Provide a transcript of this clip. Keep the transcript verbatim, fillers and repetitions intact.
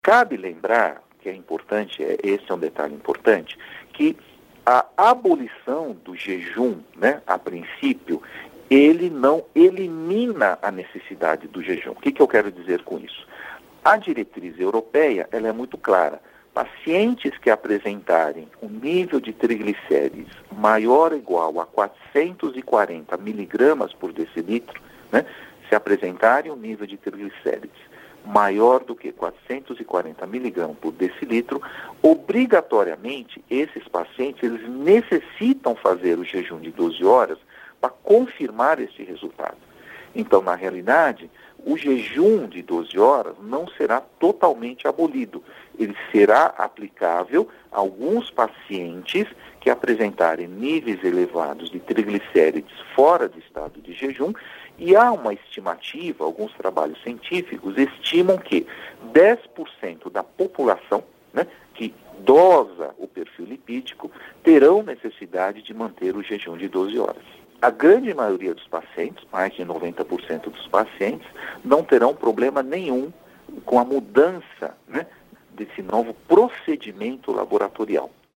Cabe lembrar, que é importante, é, esse é um detalhe importante, que a abolição do jejum, né, a princípio, ele não elimina a necessidade do jejum. O que, que eu quero dizer com isso? A diretriz europeia, ela é muito clara. Pacientes que apresentarem um nível de triglicérides maior ou igual a quatrocentos e quarenta miligramas por decilitro, né, se apresentarem um nível de triglicérides maior do que quatrocentos e quarenta miligramas por decilitro, obrigatoriamente esses pacientes eles necessitam fazer o jejum de doze horas para confirmar esse resultado. Então, na realidade, o jejum de doze horas não será totalmente abolido. Ele será aplicável a alguns pacientes que apresentarem níveis elevados de triglicérides fora do estado de jejum, e há uma estimativa, alguns trabalhos científicos estimam que dez por cento da população, né, que dosa o perfil lipídico terão necessidade de manter o jejum de doze horas. A grande maioria dos pacientes, mais de noventa por cento dos pacientes, não terão problema nenhum com a mudança, né, desse novo procedimento laboratorial.